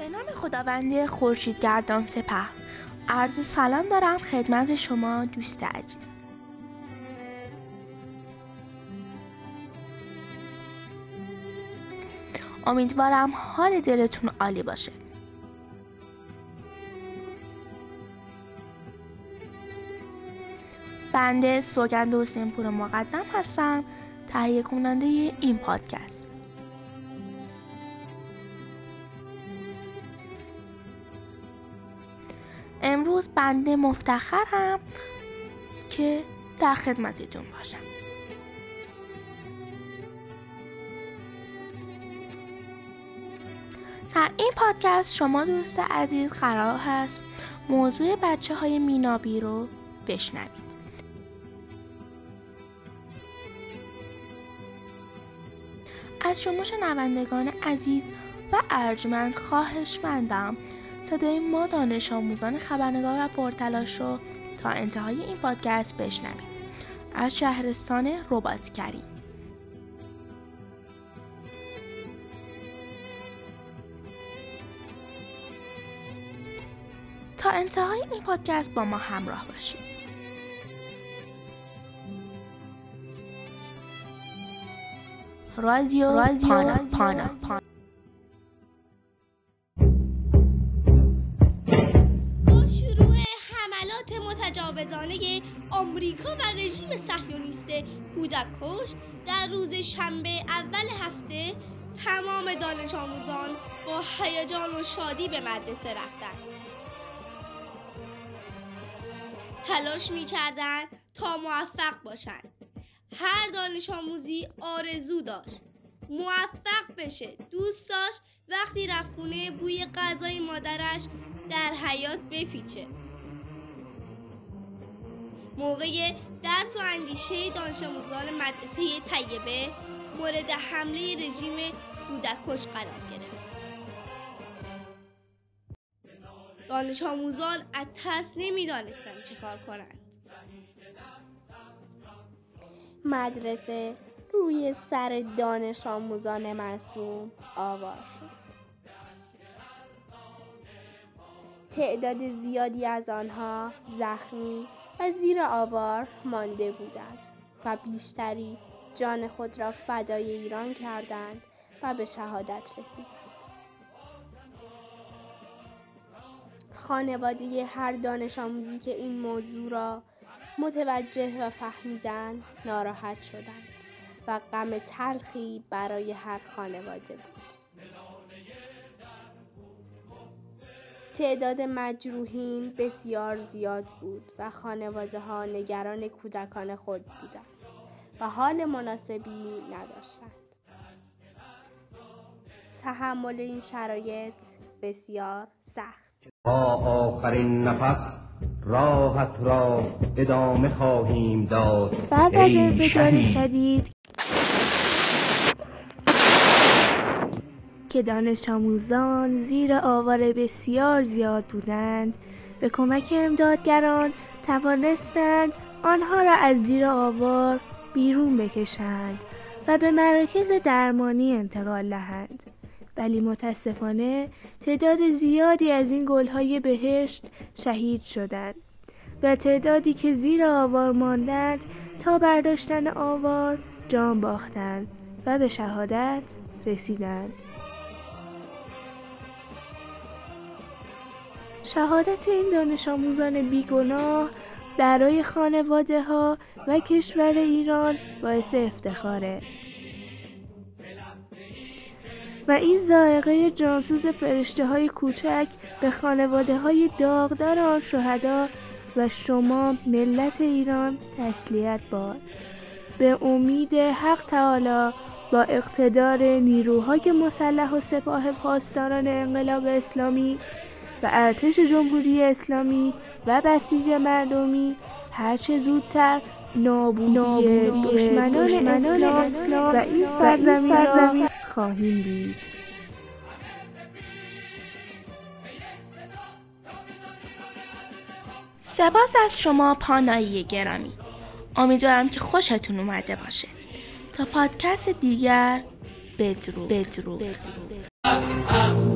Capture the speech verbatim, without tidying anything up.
به نام خداوند خورشیدگردان سپه، عرض سلام دارم خدمت شما دوست عزیز. امیدوارم حال دلتون عالی باشه. بنده سوگند حسین‌پور مقدم هستم، تهیه کننده این پادکست. امروز بنده مفتخرم که در خدمتتون باشم. در این پادکست شما دوست عزیز قرار هست موضوع بچه های مینابی رو بشنوید. از شما شنوندگان عزیز و ارجمند خواهشمندم صدای ما دانش آموزان خبرنگار و پرتلاش رو تا انتهای این پادکست بشنوید. از شهرستان رباط کریم. تا انتهای این پادکست با ما همراه باشید. رادیو رادیو پانا پانا پانا. با شروع حملات متجاوزانه آمریکا و رژیم صهیونیست کودک‌کش در روز شنبه اول هفته، تمام دانش آموزان با هیجان و شادی به مدرسه رفتند. تلاش می‌کردند تا موفق باشند. هر دانش آموزی آرزو داشت موفق بشه. دوست داشت وقتی رفت خونه بوی غذای مادرش در حیاط بپیچه. موقع درس و اندیشه دانش آموزان مدرسه طیبه مورد حمله رژیم کودک‌کش قرار گرفت. دانش آموزان از ترس نمی‌دانستند چه کار کنند. مدرسه روی سر دانش آموزان معصوم آوار شد. تعداد زیادی از آنها زخمی و زیر آوار مانده بودند و بیشتری جان خود را فدای ایران کردند و به شهادت رسیدند. خانواده هر دانش آموزی که این موضوع را متوجه و فهمیدند ناراحت شدند و غم تلخی برای هر خانواده بود. تعداد مجروحین بسیار زیاد بود و خانواده ها نگران کودکان خود بودند و حال مناسبی نداشتند. تحمل این شرایط بسیار سخت. تا آخرین نفس راحت را ادامه خواهیم داد. بعد از انفجار شدید که دانش آموزان زیر آوار بسیار زیاد بودند، به کمک امدادگران توانستند آنها را از زیر آوار بیرون بکشند و به مراکز درمانی انتقال دهند. ولی متاسفانه تعداد زیادی از این گل‌های بهشت شهید شدند و تعدادی که زیر آوار ماندند تا برداشتن آوار جان باختند و به شهادت رسیدند. شهادت این دانش آموزان بیگناه برای خانواده ها و کشور ایران باعث افتخاره و این ذائقه جانسوز فرشته های کوچک به خانواده های داغدار آن شهدا و شما ملت ایران تسلیت باد. به امید حق تعالی با اقتدار نیروهای مسلح و سپاه پاسداران انقلاب اسلامی و ارتش جمهوری اسلامی و بسیج مردمی هرچه زودتر نابودی دشمنان, دشمنان اسلام و این سرزمین را خواهیم دید. سپاس از شما پانایی گرامی. امیدوارم که خوشتون اومده باشه. تا پادکست دیگر بدرود. بدرود. بدرود.